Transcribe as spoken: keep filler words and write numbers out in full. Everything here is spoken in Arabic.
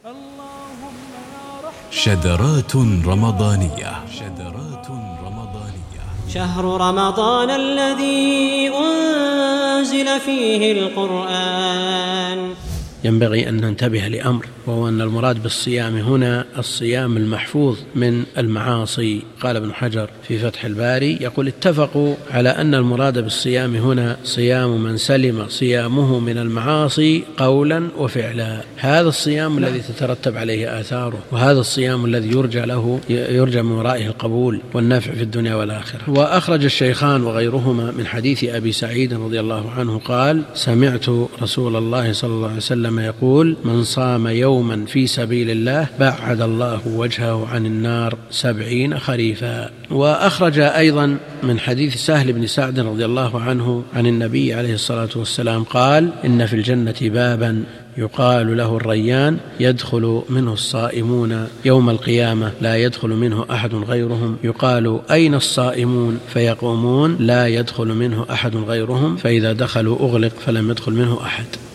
شذرات رمضانية. شذرات رمضانية. شهر رمضان الذي أنزل فيه القرآن. ينبغي أن ننتبه لأمر، وهو أن المراد بالصيام هنا الصيام المحفوظ من المعاصي. قال ابن حجر في فتح الباري يقول: اتفقوا على أن المراد بالصيام هنا صيام من سلم صيامه من المعاصي قولا وفعلا. هذا الصيام الذي تترتب عليه آثاره، وهذا الصيام الذي يرجى له يرجى من ورائه القبول والنفع في الدنيا والآخرة. وأخرج الشيخان وغيرهما من حديث أبي سعيد رضي الله عنه قال: سمعت رسول الله صلى الله عليه وسلم يقول: من صام يوما في سبيل الله بعد الله وجهه عن النار سبعين خريفا. وأخرج أيضا من حديث سهل بن سعد رضي الله عنه عن النبي عليه الصلاة والسلام قال: إن في الجنة بابا يقال له الريان يدخل منه الصائمون يوم القيامة لا يدخل منه أحد غيرهم، يقال: أين الصائمون؟ فيقومون: لا يدخل منه أحد غيرهم، فإذا دخلوا أغلق فلم يدخل منه أحد.